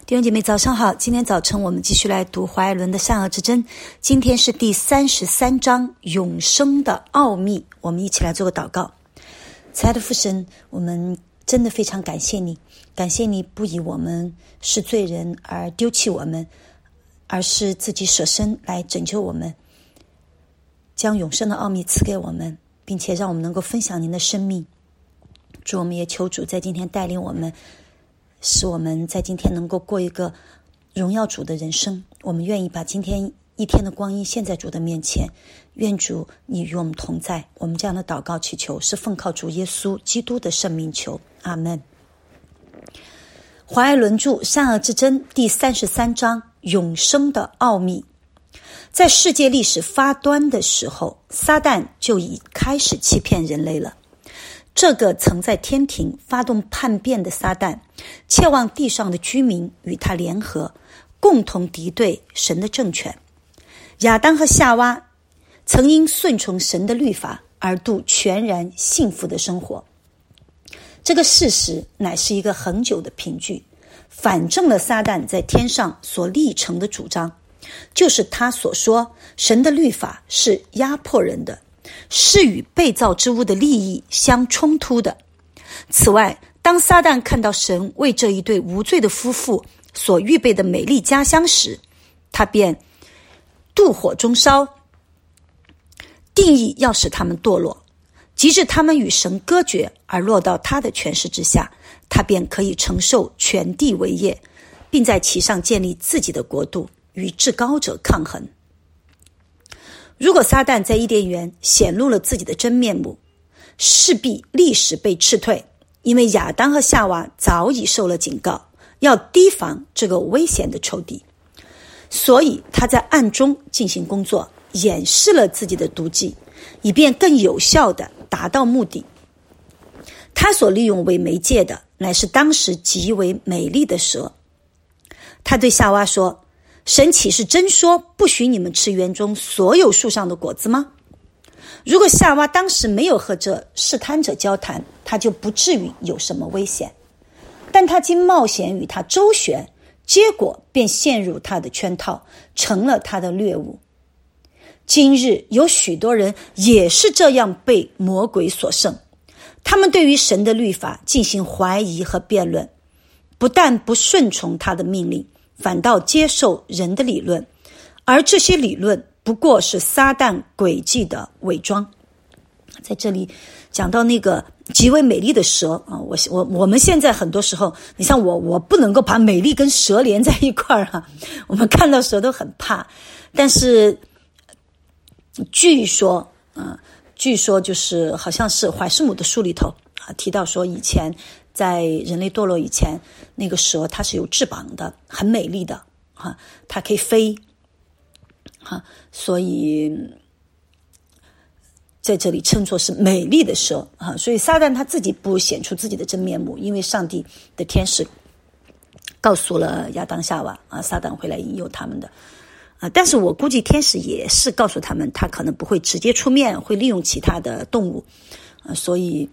弟兄姐妹早上好，今天早晨我们继续来读华爱伦的善恶之争，今天是第33章永生的奥秘，我们一起来做个祷告。慈爱的父神，我们真的非常感谢你，感谢你不以我们是罪人而丢弃我们，而是自己舍身来拯救我们，将永生的奥秘赐给我们，并且让我们能够分享您的生命。主，我们也求主在今天带领我们，使我们在今天能够过一个荣耀主的人生。我们愿意把今天一天的光阴献在主的面前，愿主你与我们同在。我们这样的祷告祈求是奉靠主耶稣基督的圣名求，阿们。华爱伦著善恶之争第33章永生的奥秘。在世界历史发端的时候，撒旦就已开始欺骗人类了。这个曾在天庭发动叛变的撒旦，切望地上的居民与他联合，共同敌对神的政权。亚当和夏娃曾因顺从神的律法而度全然幸福的生活。这个事实乃是一个恒久的凭据，反证了撒旦在天上所立成的主张，就是他所说神的律法是压迫人的，是与被造之物的利益相冲突的。此外，当撒旦看到神为这一对无罪的夫妇所预备的美丽家乡时，他便妒火中烧，定义要使他们堕落，及至他们与神隔绝而落到他的权势之下，他便可以承受全地为业，并在其上建立自己的国度，与至高者抗衡。如果撒旦在伊甸园显露了自己的真面目，势必立时被斥退，因为亚当和夏娃早已受了警告，要提防这个危险的仇敌。所以他在暗中进行工作，掩饰了自己的毒计，以便更有效地达到目的。他所利用为媒介的乃是当时极为美丽的蛇。他对夏娃说，神岂是真说不许你们吃园中所有树上的果子吗？如果夏娃当时没有和这试探者交谈，他就不至于有什么危险。但他经冒险与他周旋，结果便陷入他的圈套，成了他的掠物。今日有许多人也是这样被魔鬼所胜，他们对于神的律法进行怀疑和辩论，不但不顺从他的命令，反倒接受人的理论，而这些理论不过是撒旦诡计的伪装。在这里讲到那个极为美丽的蛇啊，我们现在很多时候，你像我不能够把美丽跟蛇连在一块儿啊，我们看到蛇都很怕。但是据说就是好像是怀斯姆的书里头啊提到说，以前在人类堕落以前，那个蛇它是有翅膀的，很美丽的哈，它可以飞哈，所以在这里称作是美丽的蛇啊。所以撒旦他自己不显出自己的真面目，因为上帝的天使告诉了亚当夏娃啊，撒旦会来引诱他们的啊。但是我估计天使也是告诉他们，他可能不会直接出面，会利用其他的动物啊。所以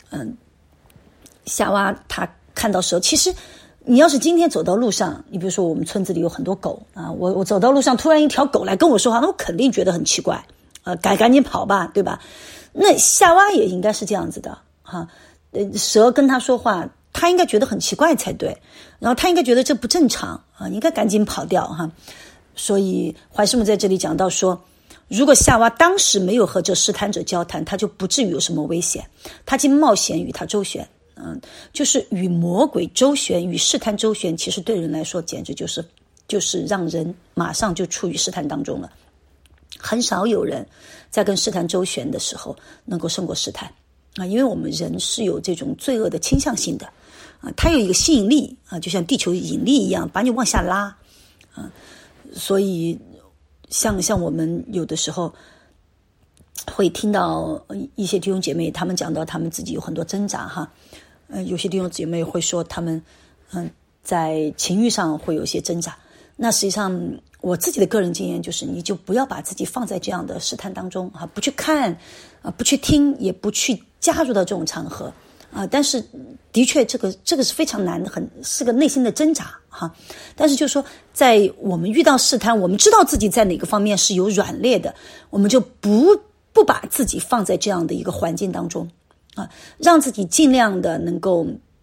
夏娃他看到蛇，其实你要是今天走到路上，你比如说我们村子里有很多狗啊，我走到路上突然一条狗来跟我说话，那我肯定觉得很奇怪，赶紧跑吧，对吧？那夏娃也应该是这样子的哈，蛇跟他说话，他应该觉得很奇怪才对，然后他应该觉得这不正常啊，应该赶紧跑掉哈。所以怀斯姆在这里讲到说，如果夏娃当时没有和这试探者交谈，他就不至于有什么危险。他经冒险与他周旋，就是与魔鬼周旋，与试探周旋，其实对人来说简直就是让人马上就处于试探当中了。很少有人在跟试探周旋的时候能够胜过试探啊，因为我们人是有这种罪恶的倾向性的啊，它有一个吸引力啊，就像地球引力一样，把你往下拉啊。所以像我们有的时候会听到一些弟兄姐妹他们讲到他们自己有很多挣扎哈，有些弟兄姐妹会说他们在情欲上会有一些挣扎。那实际上我自己的个人经验就是，你就不要把自己放在这样的试探当中啊，不去看啊，不去听，也不去加入到这种场合但是的确这个是非常难的，是个内心的挣扎哈。但是就是说，在我们遇到试探，我们知道自己在哪个方面是有软肋的，我们就不把自己放在这样的一个环境当中让自己尽量的能够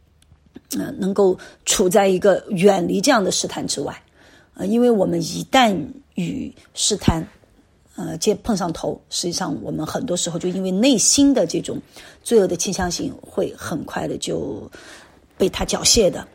处在一个远离这样的试探之外因为我们一旦与试探碰上头，实际上我们很多时候就因为内心的这种罪恶的倾向性，会很快的就被他缴械的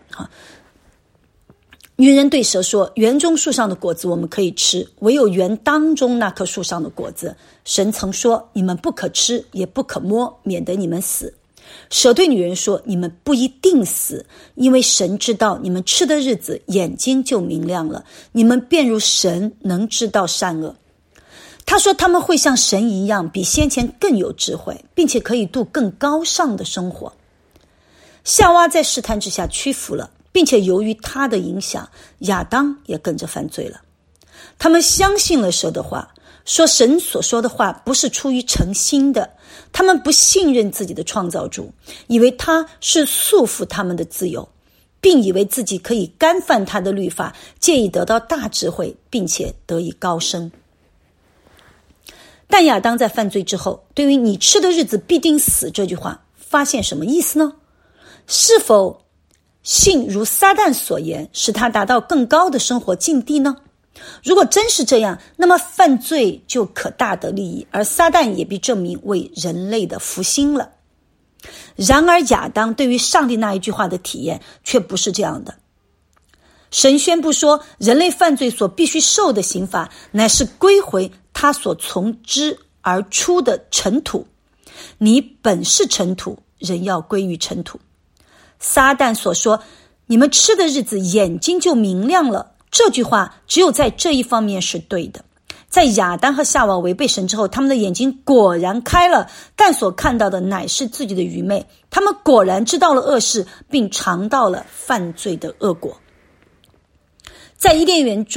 女人对蛇说，园中树上的果子我们可以吃，唯有园当中那棵树上的果子，神曾说你们不可吃也不可摸，免得你们死。蛇对女人说，你们不一定死，因为神知道你们吃的日子眼睛就明亮了，你们便如神，能知道善恶。他说他们会像神一样，比先前更有智慧，并且可以度更高尚的生活。夏娃在试探之下屈服了，并且由于他的影响，亚当也跟着犯罪了。他们相信了蛇的话，说神所说的话不是出于诚心的，他们不信任自己的创造主，以为他是束缚他们的自由，并以为自己可以干犯他的律法，借以得到大智慧，并且得以高升。但亚当在犯罪之后，对于你吃的日子必定死这句话发现什么意思呢？是否信如撒旦所言，使他达到更高的生活境地呢？如果真是这样，那么犯罪就可大得利益，而撒旦也必证明为人类的福星了。然而亚当对于上帝那一句话的体验却不是这样的。神宣布说，人类犯罪所必须受的刑罚，乃是归回他所从之而出的尘土。你本是尘土，人要归于尘土。撒旦所说，你们吃的日子眼睛就明亮了，这句话只有在这一方面是对的。在亚当和夏娃违背神之后，他们的眼睛果然开了，但所看到的乃是自己的愚昧。他们果然知道了恶事，并尝到了犯罪的恶果。在伊甸园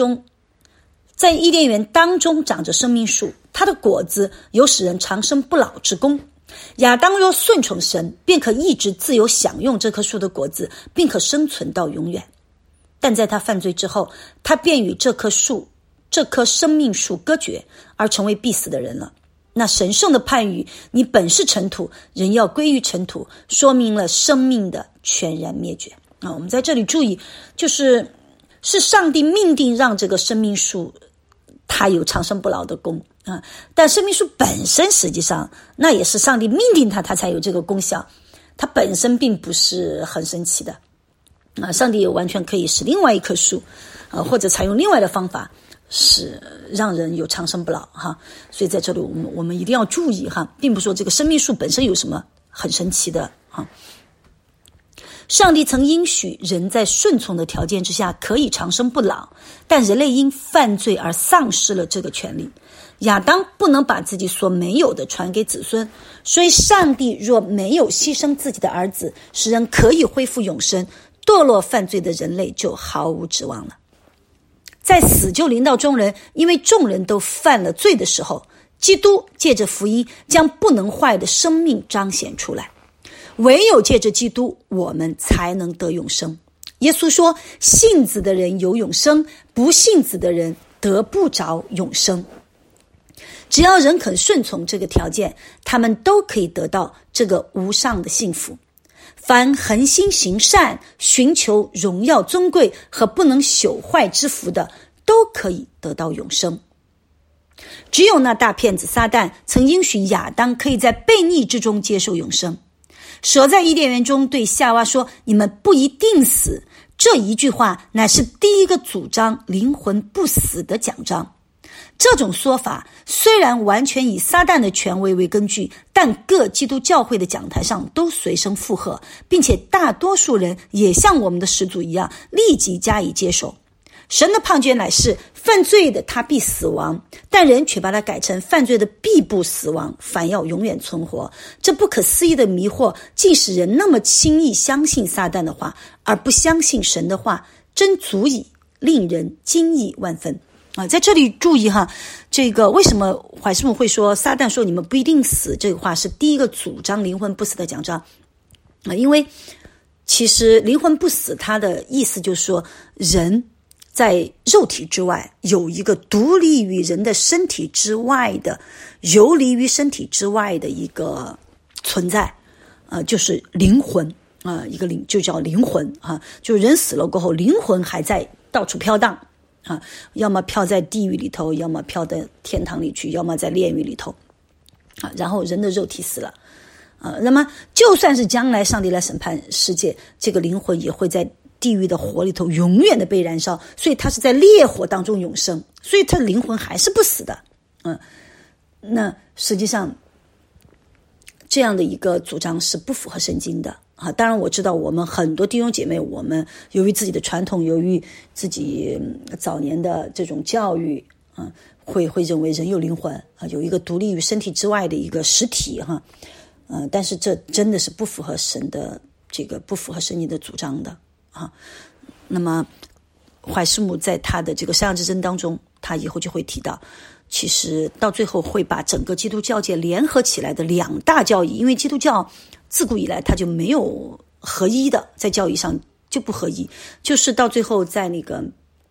当中长着生命树，它的果子有使人长生不老之功。亚当若顺从神，便可一直自由享用这棵树的果子，并可生存到永远。但在他犯罪之后，他便与这棵生命树割绝，而成为必死的人了。那神圣的判语，你本是尘土，人要归于尘土，说明了生命的全然灭绝我们在这里注意，是上帝命定让这个生命树它有长生不老的功但生命树本身实际上那也是上帝命定它才有这个功效，它本身并不是很神奇的上帝也完全可以使另外一棵树或者采用另外的方法使让人有长生不老所以在这里我们一定要注意并不说这个生命树本身有什么很神奇的上帝曾应许人在顺从的条件之下可以长生不老，但人类因犯罪而丧失了这个权利。亚当不能把自己所没有的传给子孙，所以上帝若没有牺牲自己的儿子，使人可以恢复永生，堕落犯罪的人类就毫无指望了。在死就临到众人，因为众人都犯了罪的时候，基督借着福音将不能坏的生命彰显出来。唯有借着基督，我们才能得永生。耶稣说，信子的人有永生，不信子的人得不着永生。只要人肯顺从这个条件，他们都可以得到这个无上的幸福。凡恒心行善，寻求荣耀尊贵和不能朽坏之福的，都可以得到永生。只有那大骗子撒旦曾应许亚当可以在悖逆之中接受永生。蛇在伊甸园中对夏娃说，你们不一定死，这一句话乃是第一个主张灵魂不死的讲章。这种说法虽然完全以撒旦的权威为根据，但各基督教会的讲台上都随声附和，并且大多数人也像我们的始祖一样立即加以接受。神的判决乃是犯罪的他必死亡，但人却把它改成犯罪的必不死亡，反要永远存活。这不可思议的迷惑竟使人那么轻易相信撒旦的话，而不相信神的话，真足以令人惊异万分在这里注意这个为什么怀师母会说撒旦说你们不一定死，这个话是第一个主张灵魂不死的讲章。 因为其实灵魂不死，它的意思就是说，人在肉体之外有一个独立于人的身体之外的、游离于身体之外的一个存在，就是灵魂一个灵就叫灵魂就人死了过后，灵魂还在到处飘荡要么飘在地狱里头，要么飘在天堂里去，要么在炼狱里头然后人的肉体死了那么就算是将来上帝来审判世界，这个灵魂也会在地狱的火里头永远的被燃烧，所以他是在烈火当中永生，所以他的灵魂还是不死的那实际上这样的一个主张是不符合圣经的当然我知道我们很多弟兄姐妹，我们由于自己的传统，由于自己早年的这种教育会认为人有灵魂有一个独立于身体之外的一个实体但是这真的是不符合神的这个不符合圣经的主张的那么怀斯姆在他的这个善恶之争当中，他以后就会提到，其实到最后会把整个基督教界联合起来的两大教义，因为基督教自古以来他就没有合一的，在教义上就不合一，就是到最后在那个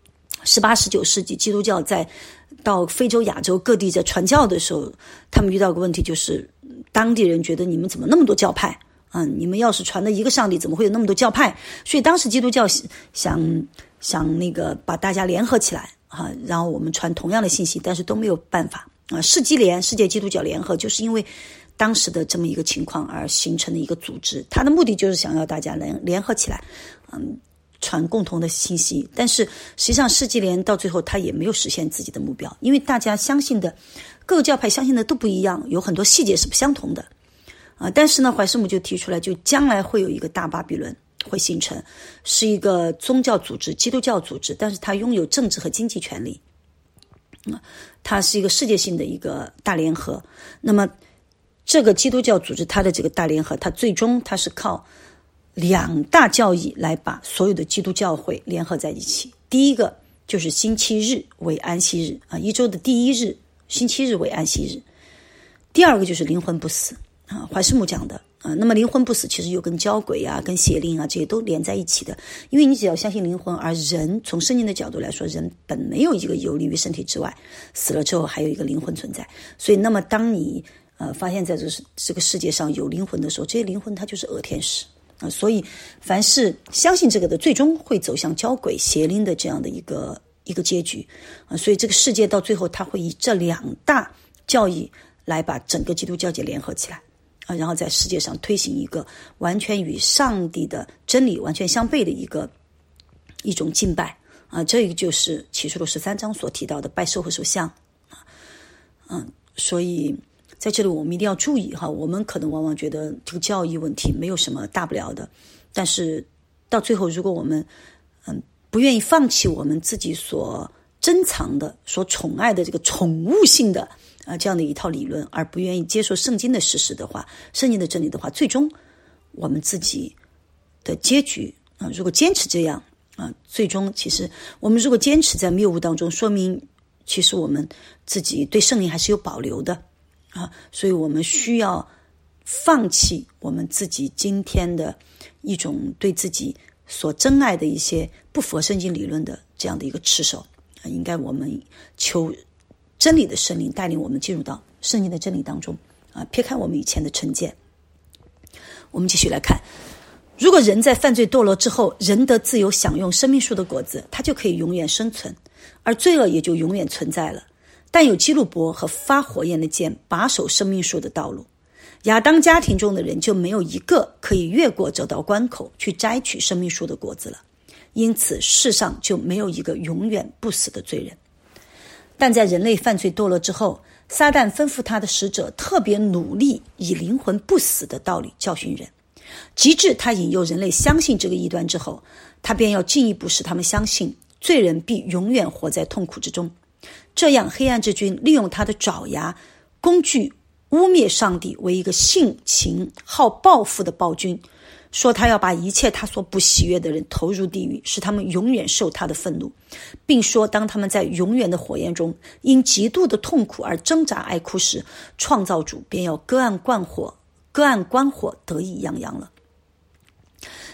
18、19世纪，基督教在到非洲、亚洲各地在传教的时候，他们遇到个问题，就是当地人觉得你们怎么那么多教派你们要是传的一个上帝，怎么会有那么多教派？所以当时基督教想那个把大家联合起来然后我们传同样的信息，但是都没有办法世界基督教联合就是因为当时的这么一个情况而形成的一个组织，它的目的就是想要大家联合起来传共同的信息，但是实际上世纪联到最后他也没有实现自己的目标，因为大家相信的各个教派相信的都不一样，有很多细节是不相同的但是呢怀斯姆就提出来，就将来会有一个大巴比伦会形成，是一个宗教组织，基督教组织，但是它拥有政治和经济权利它是一个世界性的一个大联合。那么这个基督教组织它的这个大联合，它最终它是靠两大教义来把所有的基督教会联合在一起。第一个就是星期日为安息日一周的第一日星期日为安息日。第二个就是灵魂不死怀斯姆讲的那么灵魂不死其实又跟交鬼跟邪灵这些都连在一起的，因为你只要相信灵魂，而人从圣经的角度来说，人本没有一个游离于身体之外，死了之后还有一个灵魂存在，所以那么当你发现在这个世界上有灵魂的时候，这些灵魂它就是恶天使所以凡是相信这个的，最终会走向交鬼邪灵的这样的一个结局所以这个世界到最后它会以这两大教义来把整个基督教界联合起来然后在世界上推行一个完全与上帝的真理完全相悖的一种敬拜这个就是启示录13章所提到的拜兽和兽像所以在这里我们一定要注意我们可能往往觉得这个教义问题没有什么大不了的，但是到最后如果我们不愿意放弃我们自己所珍藏的所宠爱的这个宠物性的这样的一套理论，而不愿意接受圣经的事实的话，圣经的真理的话，最终我们自己的结局如果坚持这样最终其实我们如果坚持在谬误当中，说明其实我们自己对圣灵还是有保留的所以我们需要放弃我们自己今天的一种对自己所珍爱的一些不符合圣经理论的这样的一个持守应该我们求真理的圣灵带领我们进入到圣经的真理当中撇开我们以前的成见。我们继续来看，如果人在犯罪堕落之后，人得自由享用生命树的果子，他就可以永远生存，而罪恶也就永远存在了。但有基路伯和发火焰的剑把守生命树的道路，亚当家庭中的人就没有一个可以越过这道关口去摘取生命树的果子了，因此世上就没有一个永远不死的罪人。但在人类犯罪堕落之后，撒旦吩咐他的使者特别努力以灵魂不死的道理教训人，及至他引诱人类相信这个异端之后，他便要进一步使他们相信罪人必永远活在痛苦之中。这样黑暗之君利用他的爪牙工具污蔑上帝为一个性情好报复的暴君，说他要把一切他所不喜悦的人投入地狱，使他们永远受他的愤怒，并说当他们在永远的火焰中因极度的痛苦而挣扎哀哭时，创造主便要隔岸观火得意洋洋了。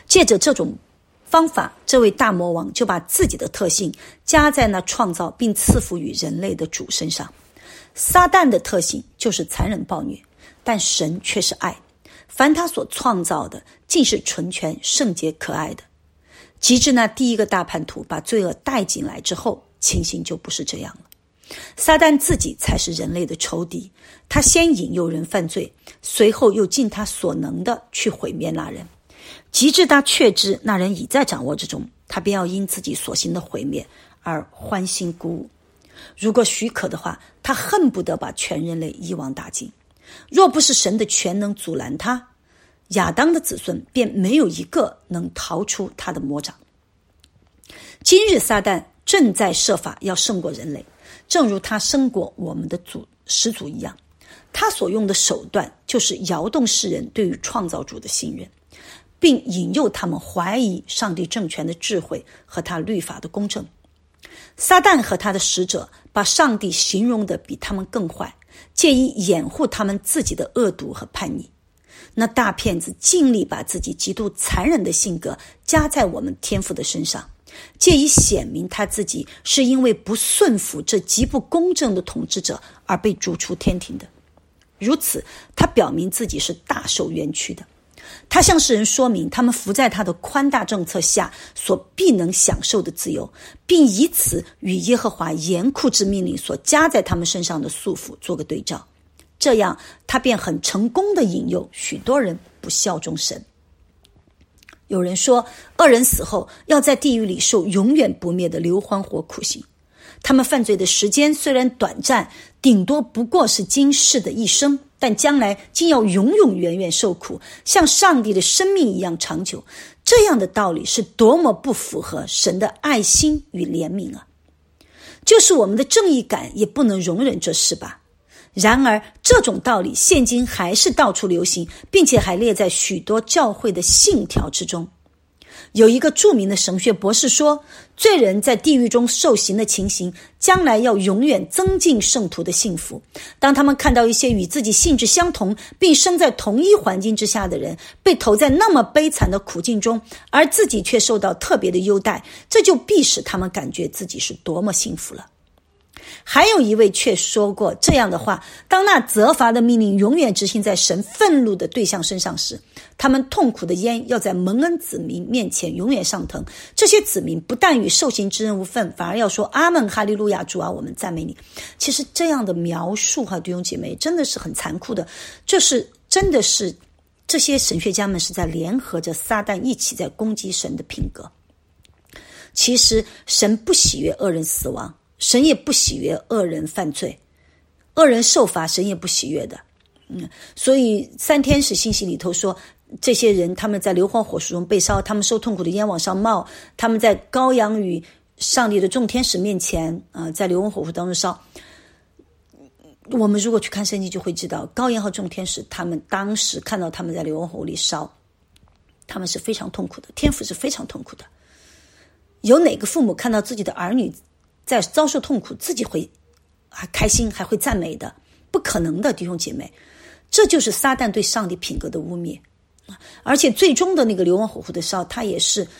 借着这种方法，这位大魔王就把自己的特性加在那创造并赐福于人类的主身上。撒旦的特性就是残忍暴虐，但神却是爱，凡他所创造的尽是纯全圣洁可爱的。及至那第一个大叛徒把罪恶带进来之后，情形就不是这样了。撒旦自己才是人类的仇敌，他先引诱人犯罪，随后又尽他所能的去毁灭那人。及至他确知那人已在掌握之中，他便要因自己所行的毁灭而欢欣鼓舞。如果许可的话，他恨不得把全人类一网打尽。若不是神的全能阻拦他，亚当的子孙便没有一个能逃出他的魔掌。今日撒旦正在设法要胜过人类，正如他胜过我们的始祖一样。他所用的手段就是摇动世人对于创造主的信任，并引诱他们怀疑上帝政权的智慧和他律法的公正。撒旦和他的使者把上帝形容的比他们更坏，借以掩护他们自己的恶毒和叛逆。那大骗子尽力把自己极度残忍的性格加在我们天父的身上，借以显明他自己是因为不顺服这极不公正的统治者而被逐出天庭的。如此，他表明自己是大受冤屈的。他向世人说明他们伏在他的宽大政策下所必能享受的自由，并以此与耶和华严酷之命令所加在他们身上的束缚做个对照。这样他便很成功地引诱许多人不效忠神。有人说，恶人死后要在地狱里受永远不灭的硫磺火苦刑。他们犯罪的时间虽然短暂，顶多不过是今世的一生，但将来竟要永永远远受苦，像上帝的生命一样长久。这样的道理是多么不符合神的爱心与怜悯啊！就是我们的正义感也不能容忍这事吧。然而这种道理现今还是到处流行，并且还列在许多教会的信条之中。有一个著名的神学博士说，罪人在地狱中受刑的情形将来要永远增进圣徒的幸福。当他们看到一些与自己性质相同并生在同一环境之下的人被投在那么悲惨的苦境中，而自己却受到特别的优待，这就必使他们感觉自己是多么幸福了。还有一位却说过这样的话，当那责罚的命令永远执行在神愤怒的对象身上时，他们痛苦的烟要在蒙恩子民面前永远上腾。这些子民不但与受刑之人无分，反而要说阿们哈利路亚，主啊，我们赞美你。其实这样的描述弟兄姐妹真的是很残酷的，真的是这些神学家们是在联合着撒旦一起在攻击神的品格。其实神不喜悦恶人死亡，神也不喜悦恶人犯罪，恶人受罚神也不喜悦的。所以三天使信息里头说，这些人他们在硫磺火石中被烧，他们受痛苦的烟往上冒，他们在羔羊与上帝的众天使面前在硫磺火湖当中烧。我们如果去看圣经就会知道，羔羊和众天使他们当时看到他们在硫磺火里烧，他们是非常痛苦的，天父是非常痛苦的。有哪个父母看到自己的儿女在遭受痛苦自己会还开心还会赞美的？不可能的，弟兄姐妹。这就是撒旦对上帝品格的污蔑。而且最终的那个硫磺火湖的烧，它也是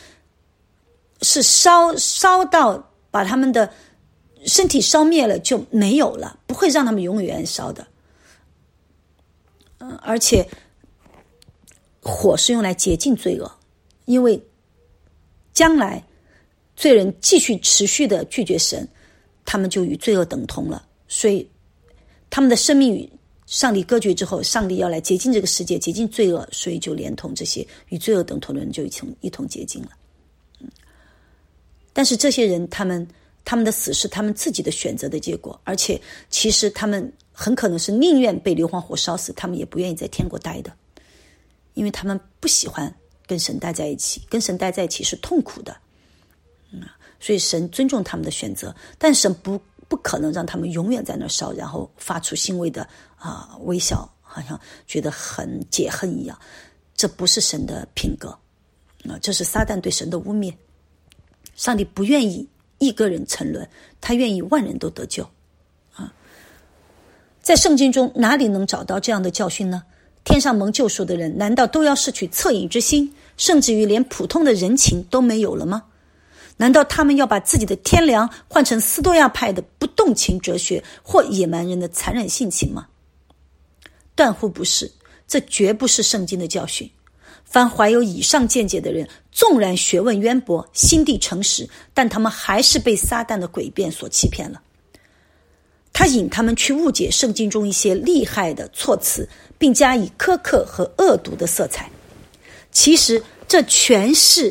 烧到把他们的身体烧灭了就没有了，不会让他们永远烧的。而且火是用来洁净罪恶，因为将来罪人继续持续的拒绝神，他们就与罪恶等同了。所以他们的生命与上帝割绝之后，上帝要来洁净这个世界，洁净罪恶，所以就连同这些与罪恶等同的人就一同洁净了。但是这些人他们的死是他们自己的选择的结果，而且其实他们很可能是宁愿被硫磺火烧死，他们也不愿意在天国待的，因为他们不喜欢跟神待在一起，跟神待在一起是痛苦的。所以神尊重他们的选择，但神不可能让他们永远在那儿烧，然后发出欣慰的微笑，好像觉得很解恨一样。这不是神的品格这是撒旦对神的污蔑。上帝不愿意一个人沉沦，他愿意万人都得救在圣经中哪里能找到这样的教训呢？天上蒙救赎的人难道都要失去恻隐之心， 甚至于连普通的人情都没有了吗？难道他们要把自己的天良换成斯多亚派的不动情哲学或野蛮人的残忍性情吗？断乎不是，这绝不是圣经的教训。凡怀有以上见解的人，纵然学问渊博，心地诚实，但他们还是被撒旦的诡辩所欺骗了。他引他们去误解圣经中一些厉害的措辞，并加以苛刻和恶毒的色彩。其实这全是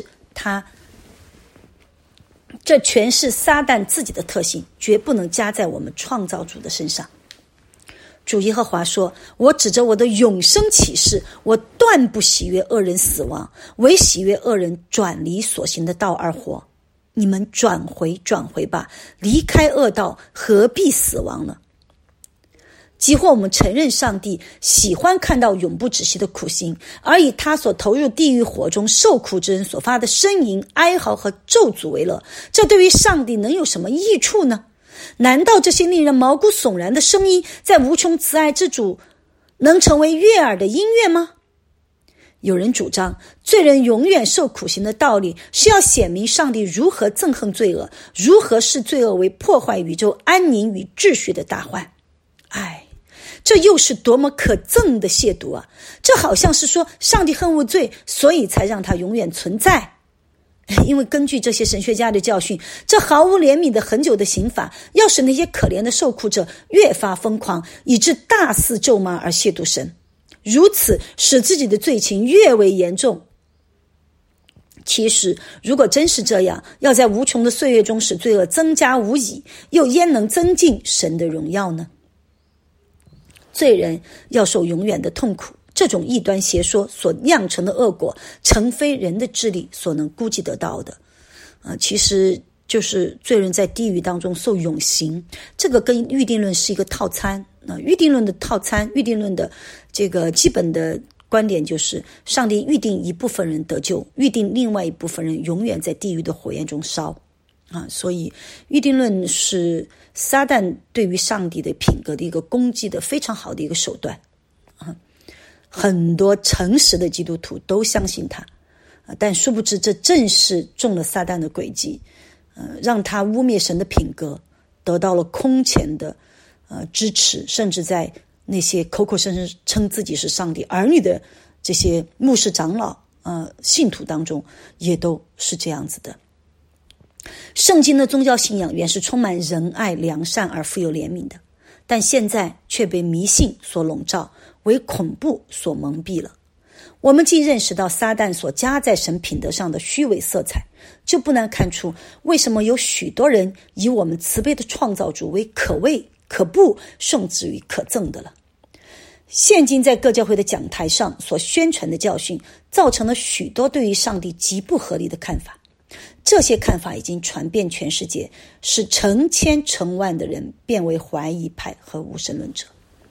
撒旦自己的特性，绝不能加在我们创造主的身上。主耶和华说，我指着我的永生启示，我断不喜悦恶人死亡，唯喜悦恶人转离所行的道而活。你们转回吧，离开恶道，何必死亡呢？即或我们承认上帝喜欢看到永不止息的苦心，而以他所投入地狱火中受苦之人所发的呻吟、哀嚎和咒诅为乐，这对于上帝能有什么益处呢？难道这些令人毛骨悚然的声音，在无穷慈爱之主能成为悦耳的音乐吗？有人主张罪人永远受苦刑的道理，是要显明上帝如何憎恨罪恶，如何视罪恶为破坏宇宙安宁与秩序的大患。这又是多么可憎的亵渎啊！这好像是说上帝恨恶罪，所以才让它永远存在。因为根据这些神学家的教训，这毫无怜悯的很久的刑罚，要使那些可怜的受苦者越发疯狂，以致大肆咒骂而亵渎神，如此使自己的罪情越为严重。其实如果真是这样，要在无穷的岁月中使罪恶增加无已，又焉能增进神的荣耀呢？罪人要受永远的痛苦，这种异端邪说所酿成的恶果，诚非人的智力所能估计得到的。其实就是罪人在地狱当中受永刑，这个跟预定论是一个套餐。预定论的套餐，预定论的这个基本的观点就是，上帝预定一部分人得救，预定另外一部分人永远在地狱的火焰中烧。所以预定论是撒旦对于上帝的品格的一个攻击的非常好的一个手段。很多诚实的基督徒都相信他，但殊不知这正是中了撒旦的诡计，让他污蔑神的品格，得到了空前的支持，甚至在那些口口声声称自己是上帝儿女的这些牧师长老信徒当中，也都是这样子的。圣经的宗教信仰原是充满仁爱、良善而富有怜悯的，但现在却被迷信所笼罩，为恐怖所蒙蔽了。我们既认识到撒旦所加在神品德上的虚伪色彩，就不难看出为什么有许多人以我们慈悲的创造主为可畏、可怖，甚至于可憎的了。现今在各教会的讲台上所宣传的教训，造成了许多对于上帝极不合理的看法。这些看法已经传遍全世界，使成千成万的人变为怀疑派和无神论者。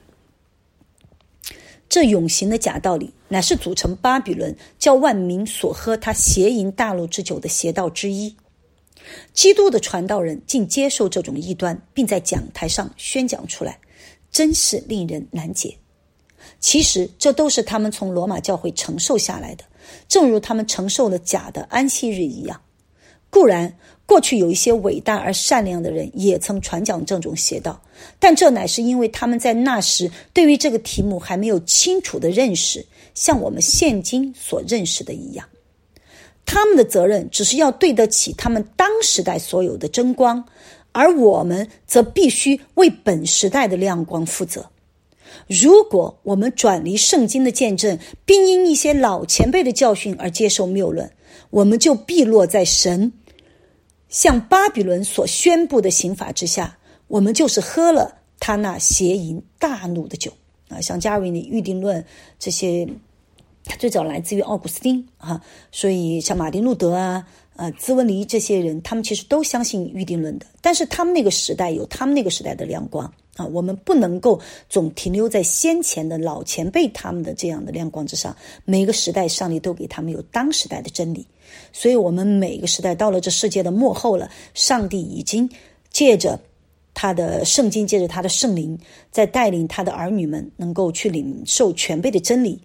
这永行的假道理，乃是组成巴比伦叫万民所喝他邪淫大陆之酒的邪道之一。基督的传道人竟接受这种异端，并在讲台上宣讲出来，真是令人难解。其实这都是他们从罗马教会承受下来的，正如他们承受了假的安息日一样。固然过去有一些伟大而善良的人也曾传讲这种邪道，但这乃是因为他们在那时对于这个题目还没有清楚的认识，像我们现今所认识的一样。他们的责任只是要对得起他们当时代所有的争光，而我们则必须为本时代的亮光负责。如果我们转离圣经的见证，并因一些老前辈的教训而接受谬论，我们就必落在神向巴比伦所宣布的刑罚之下，我们就是喝了他那邪淫大怒的酒。像加尔文的预定论，这些他最早来自于奥古斯丁所以像马丁路德兹文尼这些人，他们其实都相信预定论的，但是他们那个时代有他们那个时代的亮光我们不能够总停留在先前的老前辈他们的这样的亮光之上。每个时代上帝都给他们有当时代的真理，所以我们每个时代到了这世界的末后了，上帝已经借着他的圣经，借着他的圣灵，在带领他的儿女们能够去领受全备的真理，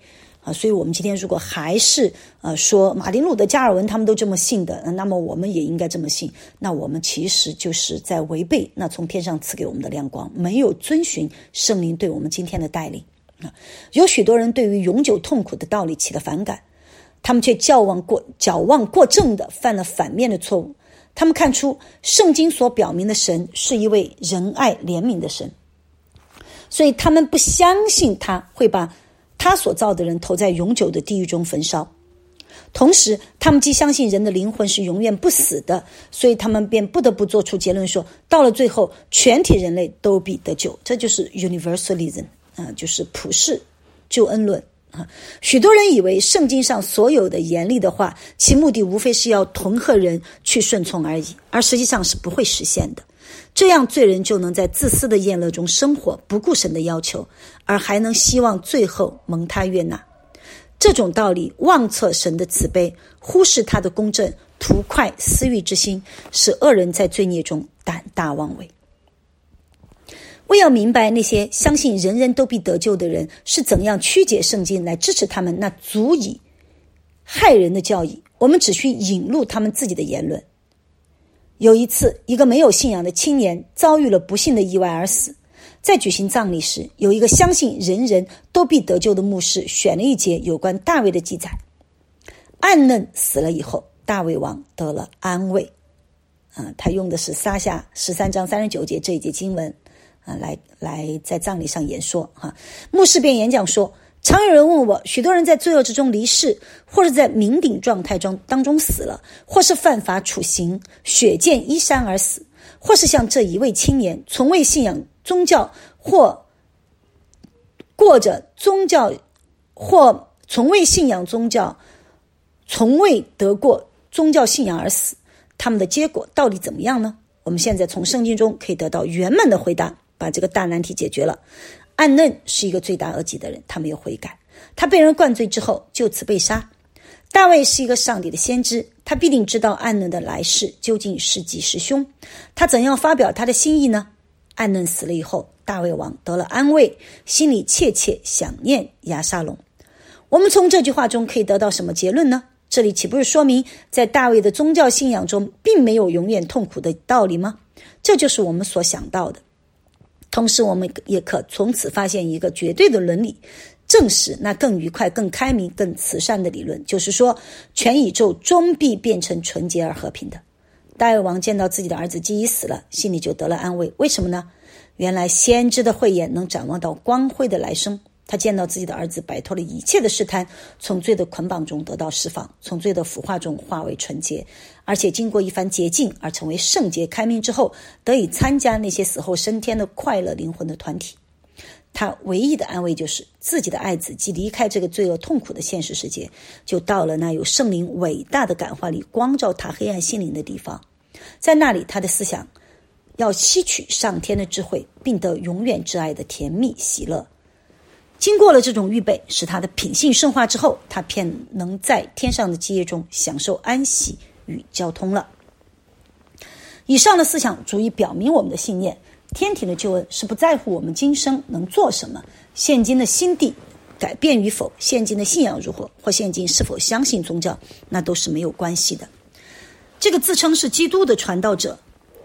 所以我们今天如果还是说马丁路德加尔文他们都这么信的，那么我们也应该这么信，那我们其实就是在违背那从天上赐给我们的亮光，没有遵循圣灵对我们今天的带领。有许多人对于永久痛苦的道理起了反感，他们却矫枉过正的犯了反面的错误。他们看出圣经所表明的神是一位仁爱怜悯的神，所以他们不相信他会把他所造的人投在永久的地狱中焚烧。同时他们既相信人的灵魂是永远不死的，所以他们便不得不做出结论说，到了最后全体人类都必得救。这就是 universalism，就是普世救恩论。许多人以为圣经上所有的严厉的话，其目的无非是要恫吓人去顺从而已，而实际上是不会实现的。这样罪人就能在自私的宴乐中生活，不顾神的要求，而还能希望最后蒙他悦纳。这种道理妄测神的慈悲，忽视他的公正，图快私欲之心，使恶人在罪孽中胆大妄为。为要明白那些相信人人都必得救的人是怎样曲解圣经来支持他们那足以害人的教义，我们只需引入他们自己的言论。有一次，一个没有信仰的青年遭遇了不幸的意外而死。在举行葬礼时，有一个相信人人都必得救的牧师选了一节有关大卫的记载。暗嫩死了以后，大卫王得了安慰。他用的是撒下13章39节这一节经文来在葬礼上演说。牧师便演讲说，常有人问我，许多人在罪恶之中离世，或是在酩酊状态当中死了，或是犯法处刑，血溅衣衫而死，或是像这一位青年，从未信仰宗教，或过着宗教，或从未信仰宗教，从未得过宗教信仰而死，他们的结果到底怎么样呢？我们现在从圣经中可以得到圆满的回答，把这个大难题解决了。暗嫩是一个罪大恶极的人，他没有悔改，他被人灌醉之后就此被杀。大卫是一个上帝的先知，他必定知道暗嫩的来世究竟是吉是凶，他怎样发表他的心意呢？暗嫩死了以后，大卫王得了安慰，心里切切想念押沙龙。我们从这句话中可以得到什么结论呢？这里岂不是说明在大卫的宗教信仰中并没有永远痛苦的道理吗？这就是我们所想到的。同时我们也可从此发现一个绝对的伦理，证实那更愉快、更开明、更慈善的理论，就是说全宇宙终必变成纯洁而和平的。大卫王见到自己的儿子既已死了，心里就得了安慰。为什么呢？原来先知的慧眼能展望到光辉的来生，他见到自己的儿子摆脱了一切的试探，从罪的捆绑中得到释放，从罪的腐化中化为纯洁，而且经过一番洁净而成为圣洁开明之后，得以参加那些死后升天的快乐灵魂的团体。他唯一的安慰就是自己的爱子既离开这个罪恶痛苦的现实世界，就到了那有圣灵伟大的感化力光照他黑暗心灵的地方，在那里他的思想要吸取上天的智慧，并得永远之爱的甜蜜喜乐。经过了这种预备，使他的品性圣化之后，他便能在天上的基业中享受安息与交通了。以上的思想足以表明我们的信念，天庭的救恩是不在乎我们今生能做什么，现今的心地改变与否，现今的信仰如何，或现今是否相信宗教，那都是没有关系的。这个自称是基督的传道者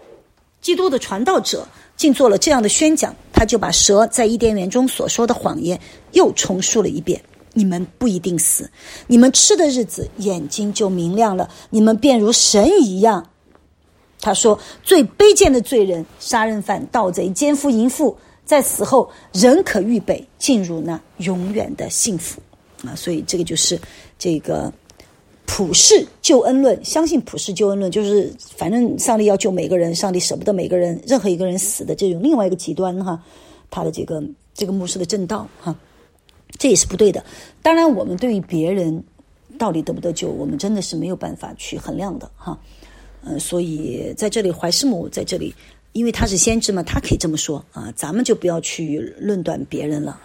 竟做了这样的宣讲，他就把蛇在伊甸园中所说的谎言又重述了一遍。你们不一定死，你们吃的日子眼睛就明亮了，你们便如神一样。他说最卑贱的罪人、杀人犯、盗贼、奸夫、淫妇，在死后仍可预备进入那永远的幸福。所以这个就是这个普世救恩论。相信普世救恩论就是反正上帝要救每个人，上帝舍不得每个人任何一个人死的这种另外一个极端他的这个牧师的正道这也是不对的。当然我们对于别人到底得不得救，我们真的是没有办法去衡量的所以在这里怀师母在这里，因为他是先知嘛，他可以这么说咱们就不要去论断别人了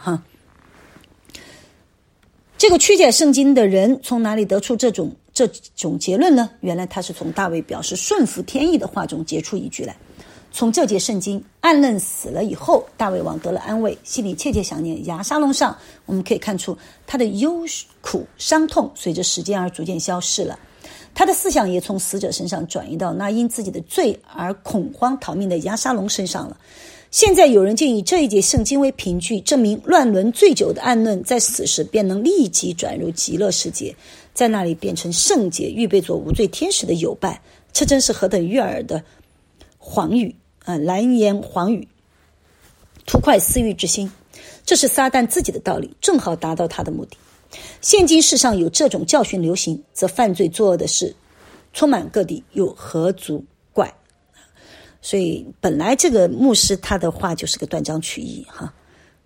这个曲解圣经的人从哪里得出这种结论呢？原来他是从大卫表示顺服天意的话中截出一句来。 从这节圣经暗嫩死了以后，大卫王得了安慰，心里切切想念押沙龙上，我们可以看出他的忧苦伤痛随着时间而逐渐消逝了。他的思想也从死者身上转移到那因自己的罪而恐慌逃命的押沙龙身上了。现在有人建议这一节圣经为凭据，证明乱伦醉酒的暗嫩在死时便能立即转入极乐世界，在那里变成圣洁，预备做无罪天使的友伴。这真是何等悦耳的谎语蓝言谎语，图快私欲之心。这是撒旦自己的道理，正好达到他的目的。现今世上有这种教训流行，则犯罪作恶的事充满各地，又何足怪。所以本来这个牧师他的话就是个断章取义哈。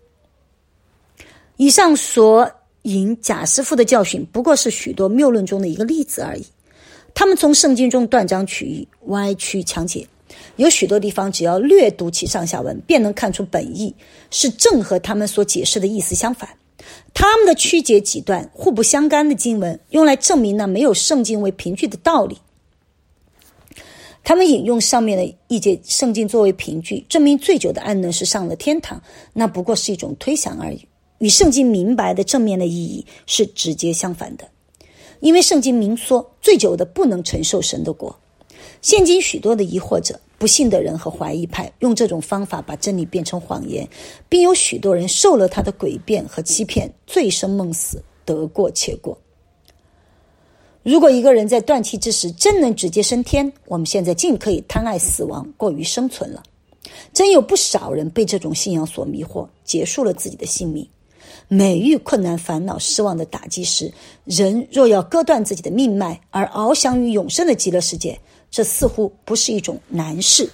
以上所引假师傅的教训不过是许多谬论中的一个例子而已，他们从圣经中断章取义，歪曲强解，有许多地方只要略读其上下文便能看出本意是正和他们所解释的意思相反。他们的曲解几段互不相干的经文，用来证明那没有圣经为凭据的道理。他们引用上面的一节圣经作为凭据，证明醉酒的暗嫩是上了天堂，那不过是一种推想而已，与圣经明白的正面的意义是直接相反的。因为圣经明说，醉酒的不能承受神的国。现今许多的疑惑者、不信的人和怀疑派用这种方法把真理变成谎言，并有许多人受了他的诡辩和欺骗，醉生梦死，得过且过。如果一个人在断气之时真能直接升天，我们现在尽可以贪爱死亡，过于生存了。真有不少人被这种信仰所迷惑，结束了自己的性命。每遇困难、烦恼、失望的打击时，人若要割断自己的命脉而翱翔于永生的极乐世界，这似乎不是一种难事。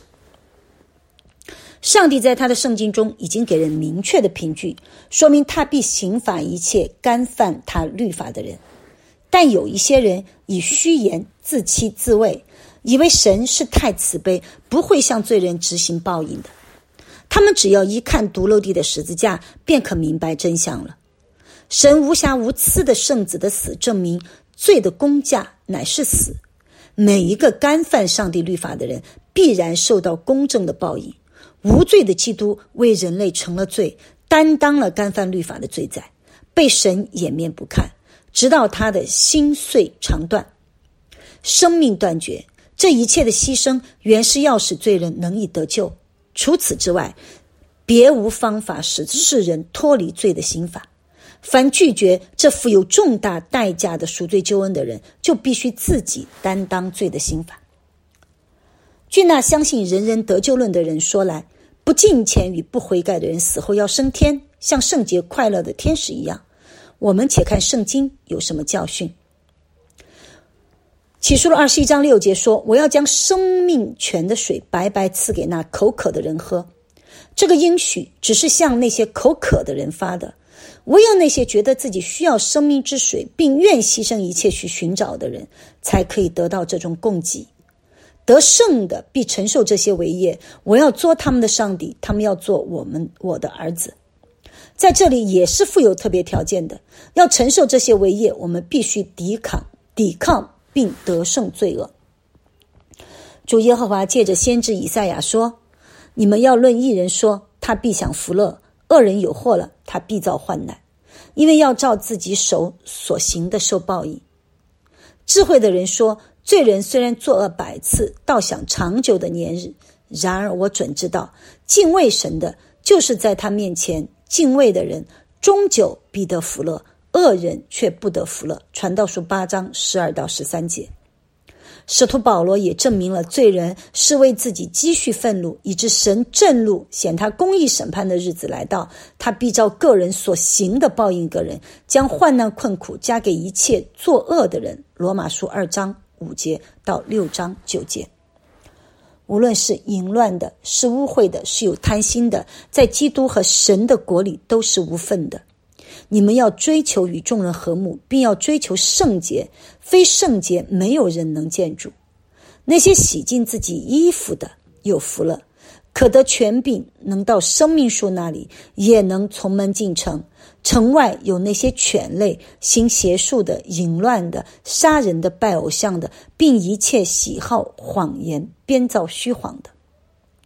上帝在他的圣经中已经给人明确的凭据，说明他必刑罚一切干犯他律法的人。但有一些人以虚言自欺自慰，以为神是太慈悲，不会向罪人执行报应的。他们只要一看独楼地的十字架，便可明白真相了。神无瑕无疵的圣子的死，证明罪的工价乃是死。每一个干犯上帝律法的人，必然受到公正的报应。无罪的基督为人类成了罪，担当了干犯律法的罪债，被神掩面不看，直到他的心碎肠断，生命断绝。这一切的牺牲原是要使罪人能以得救，除此之外，别无方法使世人脱离罪的刑罚。凡拒绝这负有重大代价的赎罪救恩的人，就必须自己担当罪的刑罚。据那相信人人得救论的人说来，不敬虔与不悔改的人死后要升天，像圣洁快乐的天使一样。我们且看圣经有什么教训。启示录21章6节说，我要将生命泉的水白白赐给那口渴的人喝。这个应许只是向那些口渴的人发的，唯有那些觉得自己需要生命之水并愿牺牲一切去寻找的人，才可以得到这种供给。得胜的必承受这些为业，我要做他们的上帝，他们要做我的儿子。在这里也是附有特别条件的，要承受这些为业，我们必须抵抗并得胜罪恶。主耶和华借着先知以赛亚说，你们要论义人说，他必享福乐；恶人有祸了，他必遭患难，因为要照自己手所行的受报应。智慧的人说，罪人虽然作恶100次，倒享长久的年日。然而我准知道，敬畏神的，就是在他面前敬畏的人，终究必得福乐，恶人却不得福乐。传道书8章12到13节。使徒保罗也证明了罪人是为自己积蓄愤怒，以致神震怒，显他公义审判的日子来到，他必照个人所行的报应个人，将患难困苦加给一切作恶的人。罗马书2章5节到6章9节。无论是淫乱的，是污秽的，是有贪心的，在基督和神的国里都是无份的。你们要追求与众人和睦，并要追求圣洁，非圣洁没有人能见主。那些洗净自己衣服的有福了，可得权柄，能到生命树那里，也能从门进城。城外有那些犬类，行邪术的，淫乱的，杀人的，拜偶像的，并一切喜好谎言编造虚谎的。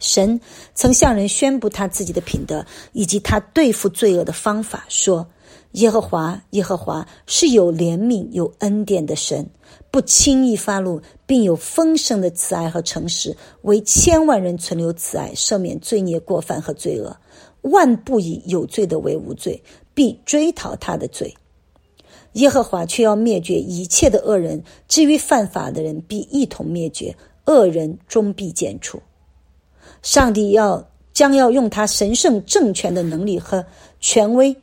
神曾向人宣布他自己的品德以及他对付罪恶的方法，说耶和华是有怜悯有恩典的神，不轻易发怒，并有丰盛的慈爱和诚实，为千万人存留慈爱，赦免罪孽过犯和罪恶，万不以有罪的为无罪，必追讨他的罪。耶和华却要灭绝一切的恶人，至于犯法的人必一同灭绝，恶人终必剪除。上帝将要用他神圣政权的能力和权威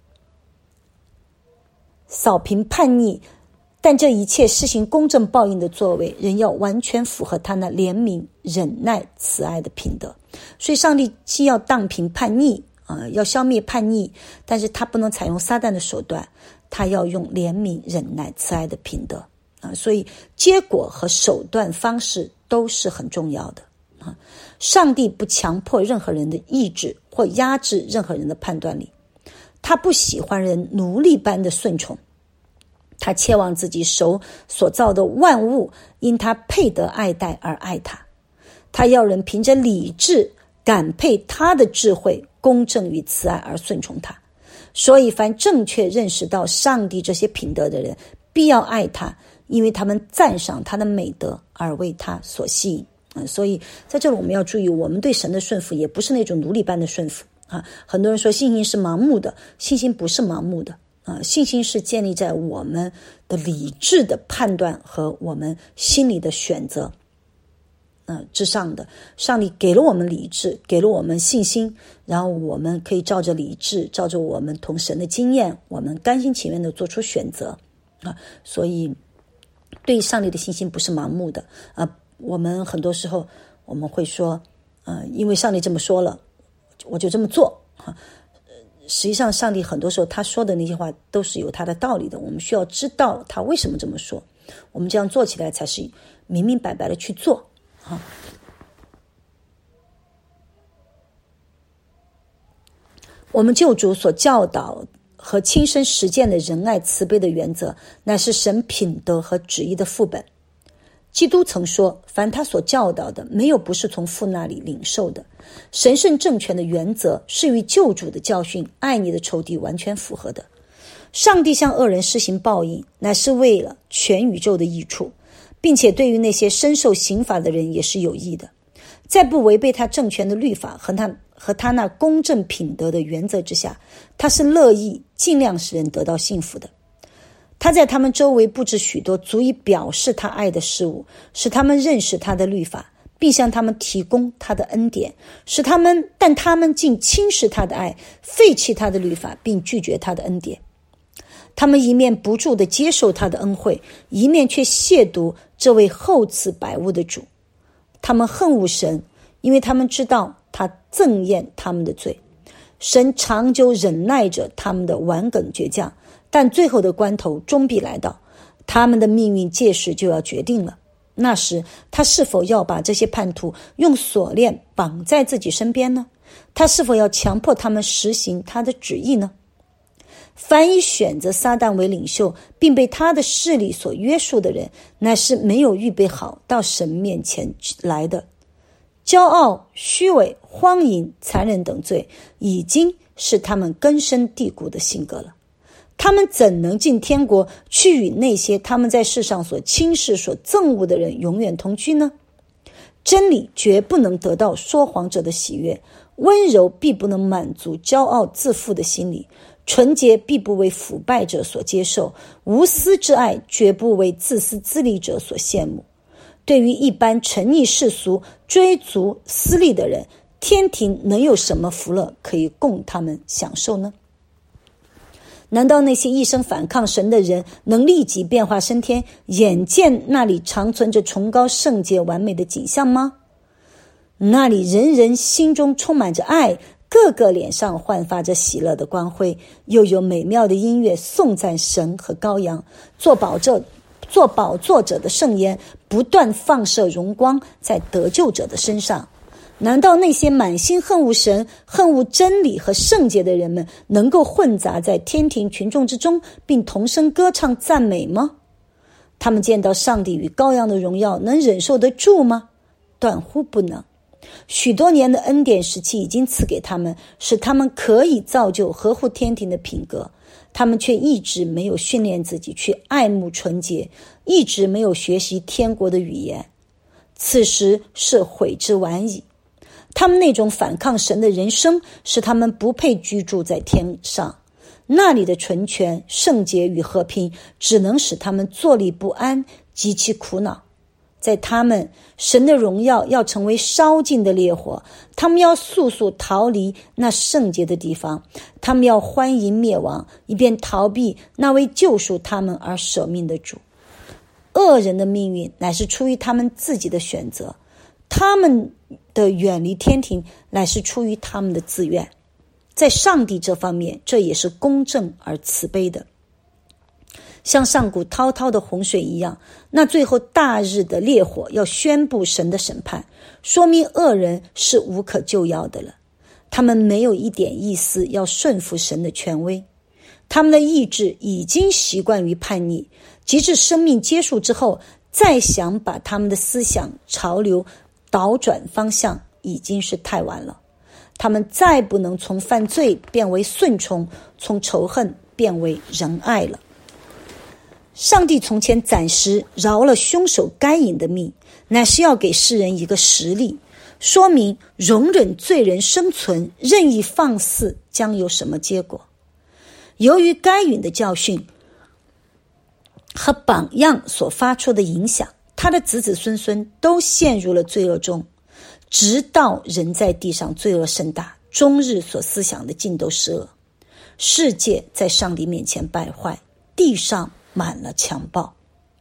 扫平叛逆，但这一切施行公正报应的作为，仍要完全符合他那怜悯忍耐慈爱的品德。所以上帝既要荡平叛逆要消灭叛逆，但是他不能采用撒旦的手段，他要用怜悯忍耐慈爱的品德所以结果和手段方式都是很重要的上帝不强迫任何人的意志或压制任何人的判断力，他不喜欢人奴隶般的顺从，他切望自己手所造的万物因他配得爱戴而爱他，他要人凭着理智感配他的智慧公正与慈爱而顺从他。所以凡正确认识到上帝这些品德的人必要爱他，因为他们赞赏他的美德而为他所吸引所以在这里我们要注意，我们对神的顺服也不是那种奴隶般的顺服很多人说信心是盲目的，信心不是盲目的信心是建立在我们的理智的判断和我们心里的选择之上的。上帝给了我们理智，给了我们信心，然后我们可以照着理智，照着我们同神的经验，我们甘心情愿的做出选择所以对上帝的信心不是盲目的我们很多时候我们会说因为上帝这么说了我就这么做实际上上帝很多时候他说的那些话都是有他的道理的，我们需要知道他为什么这么说，我们这样做起来才是明明白白的去做我们救主所教导和亲身实践的仁爱慈悲的原则，乃是神品德和旨意的副本。基督曾说，凡他所教导的，没有不是从父那里领受的。神圣政权的原则是与救主的教训爱你的仇敌完全符合的。上帝向恶人施行报应，乃是为了全宇宙的益处，并且对于那些深受刑罚的人也是有益的。在不违背他政权的律法和他那公正品德的原则之下，他是乐意尽量使人得到幸福的。他在他们周围布置许多足以表示他爱的事物，使他们认识他的律法，并向他们提供他的恩典，但他们竟轻视他的爱，废弃他的律法，并拒绝他的恩典。他们一面不住地接受他的恩惠，一面却亵渎这位厚赐百物的主。他们恨恶神，因为他们知道他憎厌他们的罪。神长久忍耐着他们的顽梗倔强，但最后的关头终必来到，他们的命运届时就要决定了。那时他是否要把这些叛徒用锁链绑在自己身边呢？他是否要强迫他们实行他的旨意呢？凡以选择撒旦为领袖并被他的势力所约束的人，乃是没有预备好到神面前来的。骄傲、虚伪、荒淫、残忍等罪已经是他们根深蒂固的性格了。他们怎能进天国去与那些他们在世上所轻视所憎恶的人永远同居呢？真理绝不能得到说谎者的喜悦，温柔必不能满足骄傲自负的心理，纯洁必不为腐败者所接受，无私之爱绝不为自私自利者所羡慕。对于一般沉溺世俗、追逐私利的人，天庭能有什么福乐可以供他们享受呢？难道那些一生反抗神的人能立即变化升天，眼见那里长存着崇高圣洁完美的景象吗？那里人人心中充满着爱，个个脸上焕发着喜乐的光辉，又有美妙的音乐颂赞神和羔羊，做宝座者的圣言不断放射荣光在得救者的身上。难道那些满心恨恶神、恨恶真理和圣洁的人们能够混杂在天庭群众之中，并同声歌唱赞美吗？他们见到上帝与羔羊的荣耀，能忍受得住吗？断乎不能。 许多年的恩典时期已经赐给他们，使他们可以造就合乎天庭的品格，他们却一直没有训练自己去爱慕纯洁，一直没有学习天国的语言。此时是悔之晚矣。他们那种反抗神的人生，使他们不配居住在天上，那里的纯全、圣洁与和平，只能使他们坐立不安，极其苦恼。在他们，神的荣耀要成为烧尽的烈火，他们要速速逃离那圣洁的地方，他们要欢迎灭亡，以便逃避那为救赎他们而舍命的主。恶人的命运乃是出于他们自己的选择，他们的远离天庭乃是出于他们的自愿。在上帝这方面，这也是公正而慈悲的。像上古滔滔的洪水一样，那最后大日的烈火要宣布神的审判，说明恶人是无可救药的了。他们没有一点意思要顺服神的权威，他们的意志已经习惯于叛逆，直至生命结束之后，再想把他们的思想潮流倒转方向，已经是太晚了。他们再不能从犯罪变为顺从，从仇恨变为仁爱了。上帝从前暂时饶了凶手该隐的命，乃是要给世人一个实例，说明容忍罪人生存，任意放肆将有什么结果。由于该隐的教训和榜样所发出的影响，他的子子孙孙都陷入了罪恶中，直到人在地上罪恶甚大，终日所思想的尽都是恶。世界在上帝面前败坏，地上满了强暴。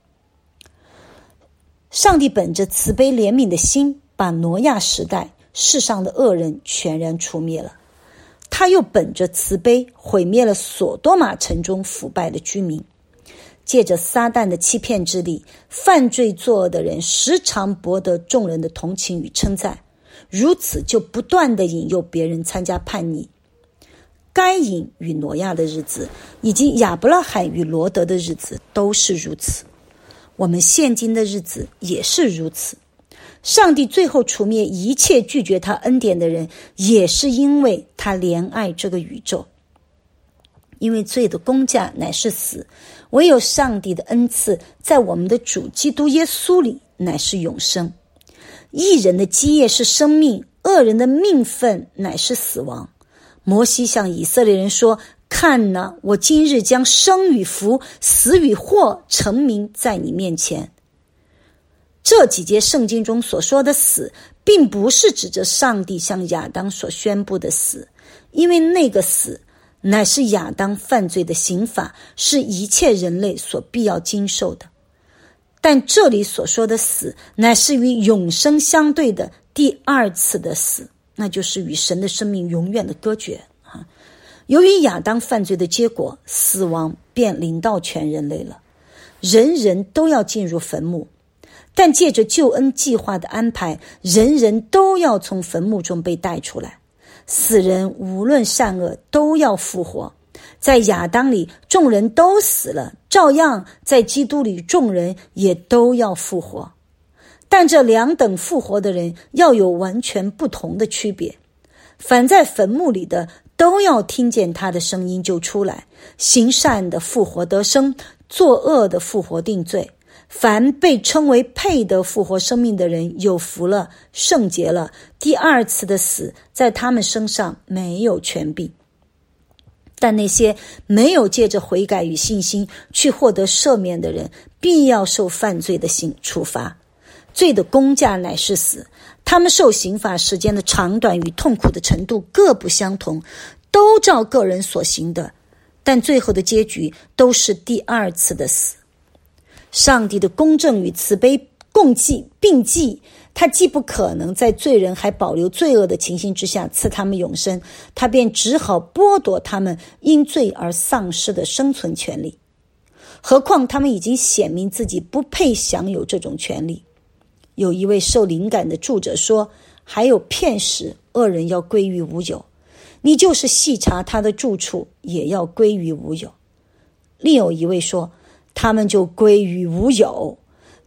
上帝本着慈悲怜悯的心，把挪亚时代世上的恶人全然除灭了。他又本着慈悲毁灭了所多玛城中腐败的居民。借着撒旦的欺骗之力，犯罪作恶的人时常博得众人的同情与称赞，如此就不断地引诱别人参加叛逆。该隐与挪亚的日子，以及亚伯拉罕与罗德的日子都是如此，我们现今的日子也是如此。上帝最后除灭一切拒绝他恩典的人，也是因为他怜爱这个宇宙。因为罪的工价乃是死，唯有上帝的恩赐在我们的主基督耶稣里乃是永生。义人的基业是生命，恶人的命分乃是死亡。摩西向以色列人说，看哪，我今日将生与福、死与祸陈明在你面前。这几节圣经中所说的死，并不是指着上帝向亚当所宣布的死，因为那个死乃是亚当犯罪的刑罚，是一切人类所必要经受的。但这里所说的死，乃是与永生相对的第二次的死，那就是与神的生命永远的割绝。由于亚当犯罪的结果，死亡便临到全人类了，人人都要进入坟墓。但借着救恩计划的安排，人人都要从坟墓中被带出来。死人无论善恶都要复活。在亚当里众人都死了，照样在基督里众人也都要复活。但这两等复活的人要有完全不同的区别。凡在坟墓里的都要听见他的声音就出来，行善的复活得生，作恶的复活定罪。凡被称为配得复活生命的人，有福了，圣洁了，第二次的死在他们身上没有权柄。但那些没有借着悔改与信心去获得赦免的人，必要受犯罪的处罚。罪的工价乃是死，他们受刑罚时间的长短与痛苦的程度各不相同，都照个人所行的，但最后的结局都是第二次的死。上帝的公正与慈悲并济，他既不可能在罪人还保留罪恶的情形之下赐他们永生，他便只好剥夺他们因罪而丧失的生存权利。何况他们已经显明自己不配享有这种权利。有一位受灵感的著者说，还有片时恶人要归于无有，你就是细查他的住处也要归于无有。另有一位说，他们就归于无有，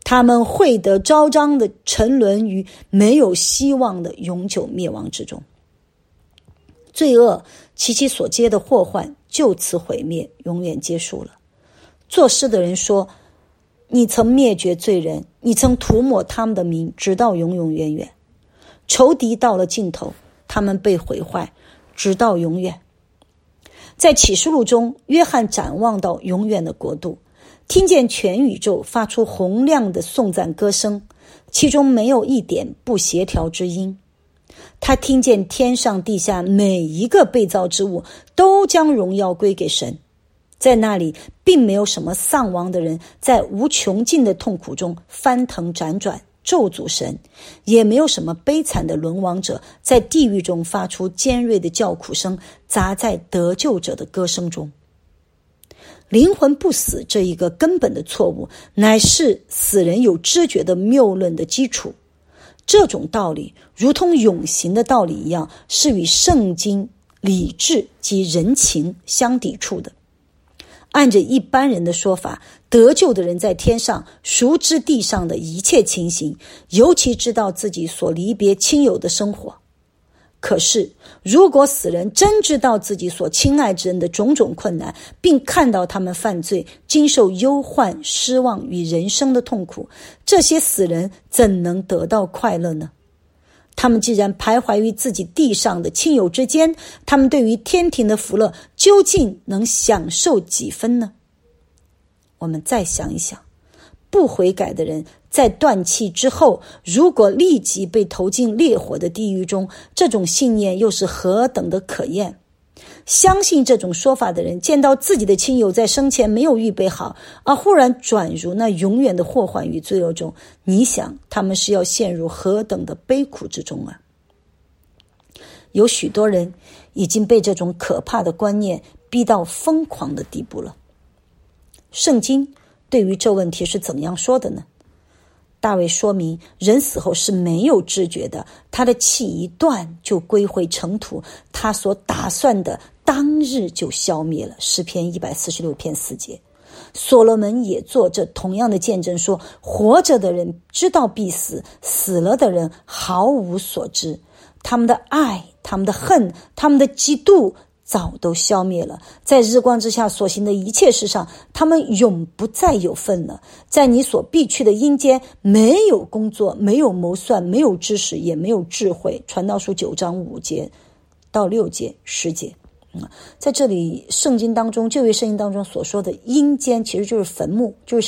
他们会得昭彰的沉沦于没有希望的永久灭亡之中。罪恶其所接的祸患就此毁灭，永远结束了。作诗的人说，你曾灭绝罪人，你曾涂抹他们的名，直到永永远远。仇敌到了尽头，他们被毁坏，直到永远。在启示录中，约翰展望到永远的国度，听见全宇宙发出洪亮的颂赞歌声，其中没有一点不协调之音。他听见天上地下每一个被造之物都将荣耀归给神，在那里并没有什么丧亡的人在无穷尽的痛苦中翻腾辗转咒诅神，也没有什么悲惨的沦亡者在地狱中发出尖锐的叫苦声，杂在得救者的歌声中。灵魂不死这一个根本的错误，乃是死人有知觉的谬论的基础。这种道理如同永刑的道理一样，是与圣经、理智及人情相抵触的。按着一般人的说法，得救的人在天上熟知地上的一切情形，尤其知道自己所离别亲友的生活。可是如果死人真知道自己所亲爱之人的种种困难，并看到他们犯罪，经受忧患、失望与人生的痛苦，这些死人怎能得到快乐呢？他们既然徘徊于自己地上的亲友之间，他们对于天庭的福乐究竟能享受几分呢？我们再想一想，不悔改的人在断气之后，如果立即被投进烈火的地狱中，这种信念又是何等的可厌。相信这种说法的人，见到自己的亲友在生前没有预备好，而忽然转入那永远的祸患与罪恶中，你想他们是要陷入何等的悲苦之中啊？有许多人已经被这种可怕的观念逼到疯狂的地步了。圣经对于这问题是怎样说的呢？大卫说明，人死后是没有知觉的，他的气一断就归回尘土，他所打算的当日就消灭了。诗篇146篇4节。所罗门也做这同样的见证，说活着的人知道必死，死了的人毫无所知，他们的爱、他们的恨、他们的嫉妒早都消灭了，在日光之下所行的一切事上，他们永不再有份了。在你所必去的阴间，没有工作，没有谋算，没有知识，也没有智慧。传道书9章5节到6节10节。在这里圣经当中，旧约圣经当中所说的阴间其实就是坟墓，就是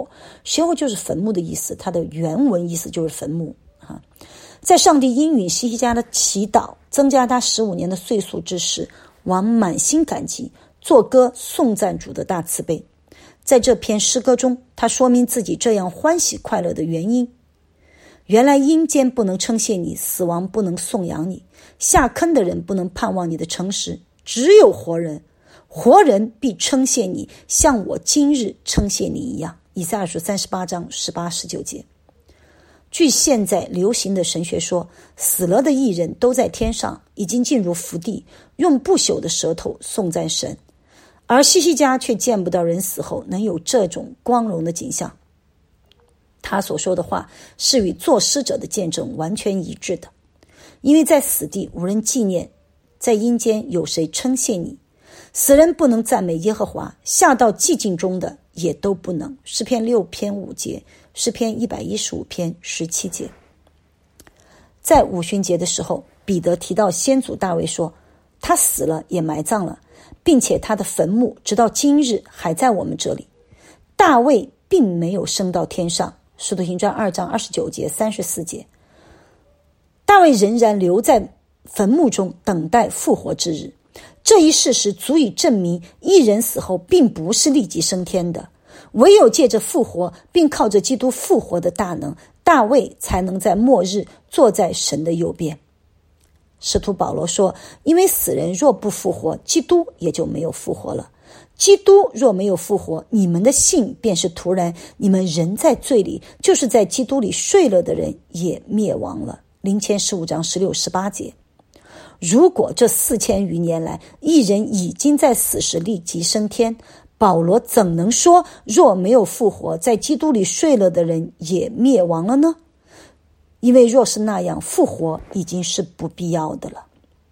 Sheol就是坟墓的意思，它的原文意思就是坟墓。在上帝应允希西家的祈祷，增加他15年的岁数之时，王满心感激，作歌颂赞主的大慈悲。在这篇诗歌中，他说明自己这样欢喜快乐的原因。原来阴间不能称谢你，死亡不能颂扬你，下坑的人不能盼望你的诚实，只有活人，活人必称谢你，像我今日称谢你一样。以赛亚书38章18、19节。据现在流行的神学说，死了的义人都在天上，已经进入福地，用不朽的舌头颂赞神，而希西家却见不到人死后能有这种光荣的景象。他所说的话是与作诗者的见证完全一致的，因为在死地无人纪念，在阴间有谁称谢你？死人不能赞美耶和华，下到寂静中的也都不能。诗篇6篇5节，诗篇115篇17节。在五旬节的时候，彼得提到先祖大卫说，他死了也埋葬了，并且他的坟墓直到今日还在我们这里。大卫并没有升到天上，使徒行传2章29节34节。大卫仍然留在坟墓中等待复活之日。这一事实足以证明，一人死后并不是立即升天的，唯有借着复活，并靠着基督复活的大能，大卫才能在末日坐在神的右边。使徒保罗说，因为死人若不复活，基督也就没有复活了。基督若没有复活，你们的信便是徒然，你们仍在罪里，就是在基督里睡了的人也灭亡了。林前15章16、18节。如果这4000余年来，一人已经在死时立即升天， 保罗怎能说若没有复活，在基督里睡了的人也灭亡了呢？因为若是那样，复活已经是不必要的了。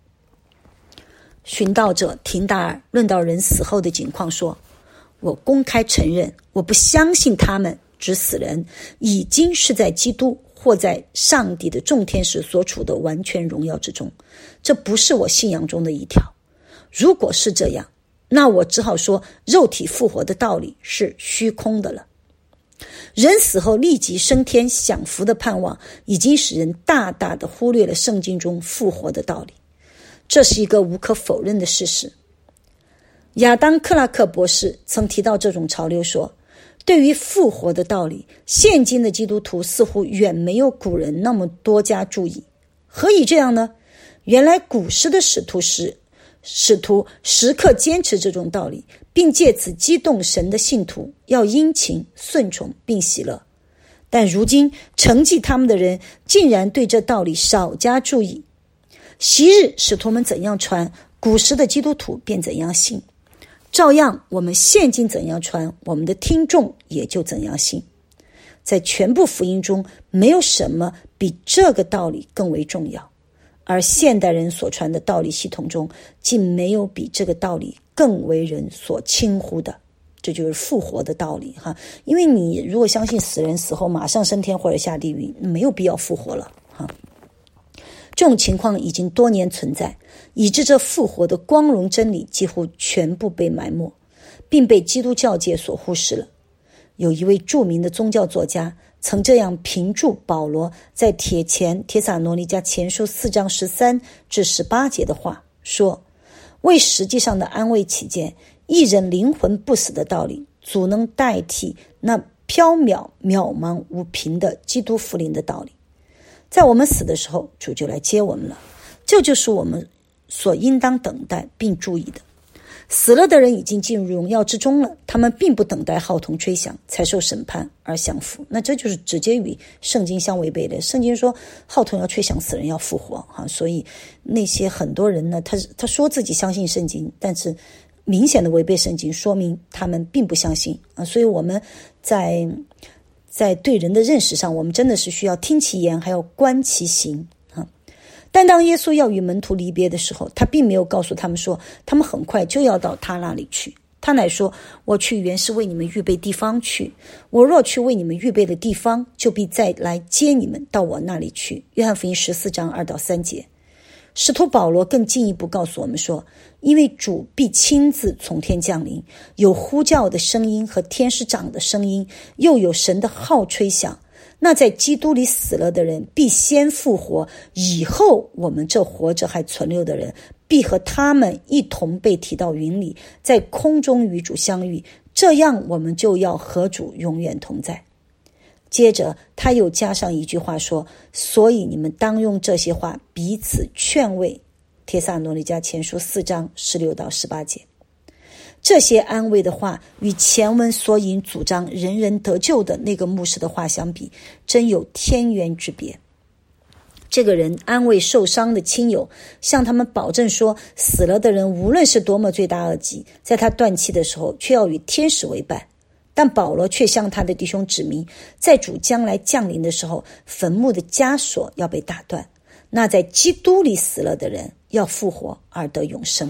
寻道者廷达尔论到人死后的景况说，我公开承认，我不相信他们指死人已经是在基督或在上帝的众天使所处的完全荣耀之中，这不是我信仰中的一条。如果是这样，那我只好说肉体复活的道理是虚空的了。人死后立即升天享福的盼望，已经使人大大的忽略了圣经中复活的道理，这是一个无可否认的事实。亚当·克拉克博士曾提到这种潮流说，对于复活的道理，现今的基督徒似乎远没有古人那么多加注意。何以这样呢？原来古时的使徒时刻坚持这种道理，并借此激动神的信徒要殷勤顺从并喜乐。但如今承继他们的人竟然对这道理少加注意。昔日使徒们怎样传，古时的基督徒便怎样信，照样我们现今怎样传，我们的听众也就怎样信。在全部福音中，没有什么比这个道理更为重要，而现代人所传的道理系统中，竟没有比这个道理更为人所轻忽的。这就是复活的道理哈。因为你如果相信死人死后马上升天或者下地狱，没有必要复活了哈。这种情况已经多年存在，以致这复活的光荣真理几乎全部被埋没，并被基督教界所忽视了。有一位著名的宗教作家曾这样评注保罗在帖撒罗尼迦前书4章13至18节的话，说，为实际上的安慰起见，一人灵魂不死的道理，足能代替那缥缈渺茫无凭的基督福临的道理。在我们死的时候，主就来接我们了，这就是我们所应当等待并注意的。死了的人已经进入荣耀之中了，他们并不等待号筒吹响才受审判而享福，那这就是直接与圣经相违背的。圣经说号筒要吹响，死人要复活所以那些很多人呢，他说自己相信圣经，但是明显的违背圣经，说明他们并不相信所以我们在对人的认识上，我们真的是需要听其言，还要观其行但当耶稣要与门徒离别的时候，他并没有告诉他们说他们很快就要到他那里去，他乃说，我去原是为你们预备地方去，我若去为你们预备的地方，就必再来接你们到我那里去。约翰福音14章2到3节。使徒保罗更进一步告诉我们说，因为主必亲自从天降临，有呼叫的声音和天使长的声音，又有神的号吹响，那在基督里死了的人必先复活，以后我们这活着还存留的人必和他们一同被提到云里，在空中与主相遇，这样我们就要和主永远同在。接着他又加上一句话说，所以你们当用这些话彼此劝慰。帖撒罗尼迦前书4章16到18节。这些安慰的话与前文所引主张人人得救的那个牧师的话相比，真有天渊之别。这个人安慰受伤的亲友，向他们保证说，死了的人无论是多么罪大恶极，在他断气的时候却要与天使为伴。但保罗却向他的弟兄指明，在主将来降临的时候，坟墓的枷锁要被打断，那在基督里死了的人要复活而得永生。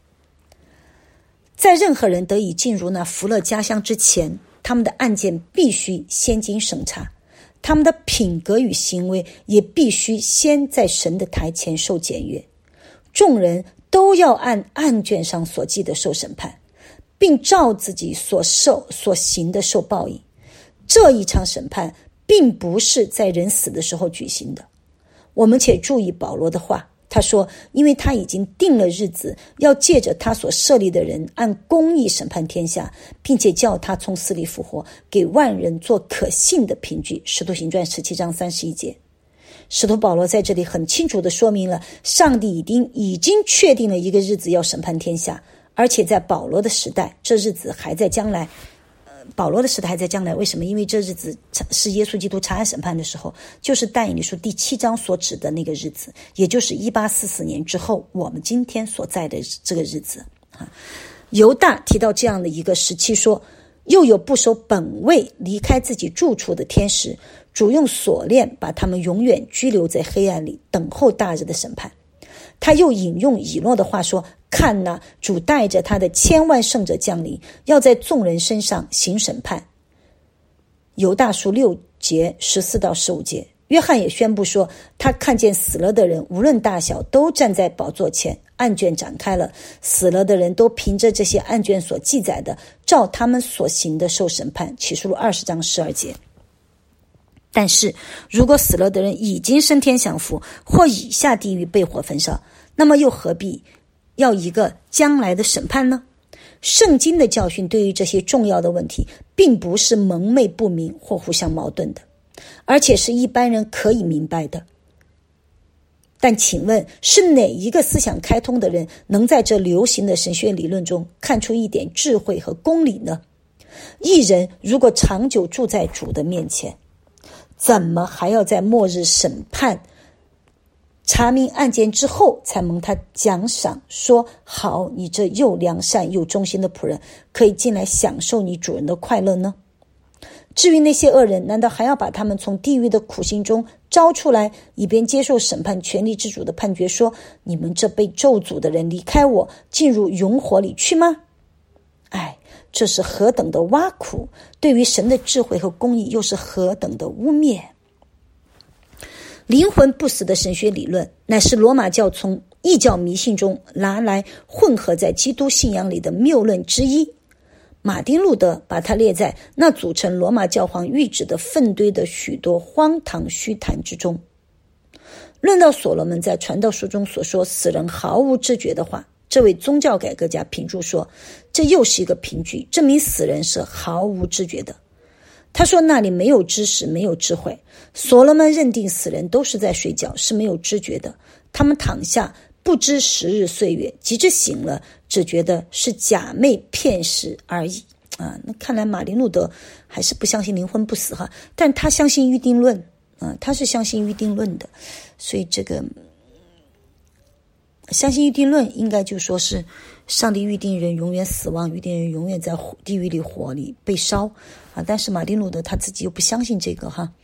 在任何人得以进入那福乐家乡之前，他们的案件必须先经审查，他们的品格与行为也必须先在神的台前受检阅。众人都要按案卷上所记的受审判，并照自己所行的受报应。这一场审判并不是在人死的时候举行的。我们且注意保罗的话，他说，因为他已经定了日子，要借着他所设立的人按公义审判天下，并且叫他从死里复活，给万人做可信的凭据。使徒行传17章31节。使徒保罗在这里很清楚地说明了，上帝已经确定了一个日子要审判天下，而且在保罗的时代，这日子还在将来。保罗的时代还在将来，为什么？因为这日子是耶稣基督查案审判的时候，就是但以理书第7章所指的那个日子，也就是1844年之后我们今天所在的这个日子犹大提到这样的一个时期说，又有不守本位离开自己住处的天使，主用锁链把他们永远拘留在黑暗里，等候大日的审判。他又引用以诺的话说，看哪，主带着他的千万圣者降临，要在众人身上行审判。犹大书6节14到15节。约翰也宣布说，他看见死了的人无论大小都站在宝座前，案卷展开了，死了的人都凭着这些案卷所记载的，照他们所行的受审判。启示录20章12节。但是如果死了的人已经升天享福，或已下地狱被火焚烧，那么又何必要一个将来的审判呢？圣经的教训对于这些重要的问题并不是蒙昧不明或互相矛盾的，而且是一般人可以明白的。但请问，是哪一个思想开通的人能在这流行的神学理论中看出一点智慧和公理呢？一人如果长久住在主的面前，怎么还要在末日审判查明案件之后才蒙他奖赏，说好，你这又良善又忠心的仆人，可以进来享受你主人的快乐呢？至于那些恶人，难道还要把他们从地狱的苦刑中招出来，以便接受审判权力之主的判决，说你们这被咒诅的人离开我，进入永火里去吗？这是何等的挖苦，对于神的智慧和公义又是何等的污蔑。灵魂不死的神学理论乃是罗马教从异教迷信中拿来混合在基督信仰里的谬论之一。马丁路德把它列在那组成罗马教皇谕旨的粪堆的许多荒唐虚谈之中。论到所罗门在传道书中所说死人毫无知觉的话，这位宗教改革家评注说，这又是一个凭据，证明死人是毫无知觉的。他说那里没有知识，没有智慧。所罗门认定死人都是在睡觉，是没有知觉的，他们躺下不知时日岁月，即使醒了只觉得是假寐骗食而已。那看来马丁路德还是不相信灵魂不死哈，但他相信预定论他是相信预定论的，所以这个相信预定论应该就说是上帝预定人永远死亡，预定人永远在地狱里火里被烧但是马丁路德他自己又不相信这个哈。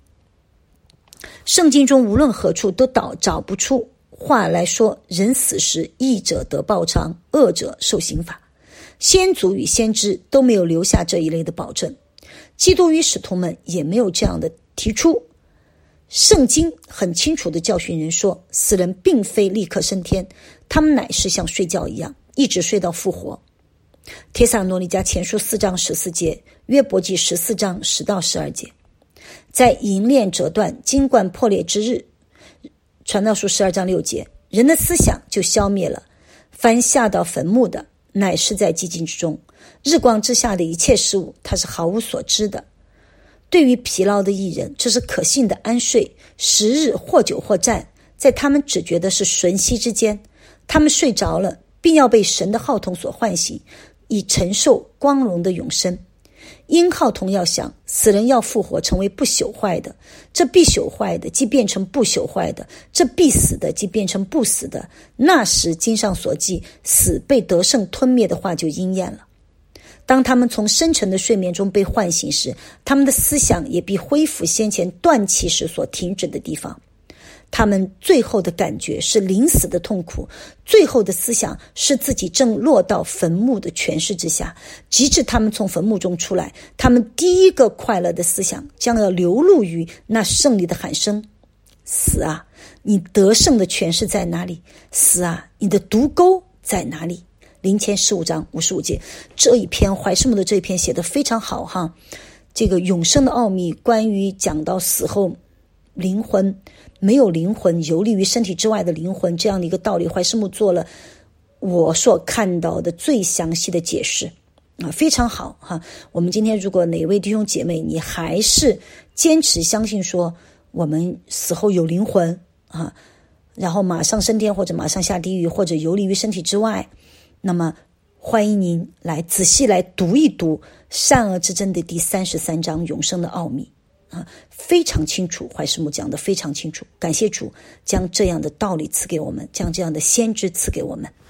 圣经中无论何处都找不出话来说人死时义者得报偿，恶者受刑罚。先祖与先知都没有留下这一类的保证，基督与使徒们也没有这样的提出。圣经很清楚地教训人说，死人并非立刻升天，他们乃是像睡觉一样，一直睡到复活。帖撒罗尼迦前书4章14节，约伯记14章10到12节。在银链折断、金冠破裂之日，传道书12章6节，人的思想就消灭了，凡下到坟墓的，乃是在寂静之中，日光之下的一切事物，他是毫无所知的。对于疲劳的义人，这是可信的安睡，10日或久或战，在他们只觉得是瞬息之间，他们睡着了，并要被神的号筒所唤醒，以承受光荣的永生。因号筒要响，死人要复活，成为不朽坏的，这必朽坏的即变成不朽坏的，这必死的即变成不死的。那时经上所记死被得胜吞灭的话就应验了。当他们从深沉的睡眠中被唤醒时，他们的思想也必恢复先前断气时所停止的地方。他们最后的感觉是临死的痛苦，最后的思想是自己正落到坟墓的权势之下。直至他们从坟墓中出来，他们第一个快乐的思想将要流露于那胜利的喊声：死啊，你得胜的权势在哪里？死啊，你的毒钩在哪里？灵前15章55节。这一篇怀世牧的这一篇写得非常好哈。这个永生的奥秘，关于讲到死后灵魂没有灵魂，游离于身体之外的灵魂这样的一个道理，怀世牧做了我所看到的最详细的解释非常好哈。我们今天如果哪位弟兄姐妹你还是坚持相信说我们死后有灵魂然后马上升天或者马上下地狱或者游离于身体之外，那么欢迎您来仔细来读一读善恶之争的第33章永生的奥秘非常清楚，怀世牧讲得非常清楚。感谢主将这样的道理赐给我们，将这样的先知赐给我们。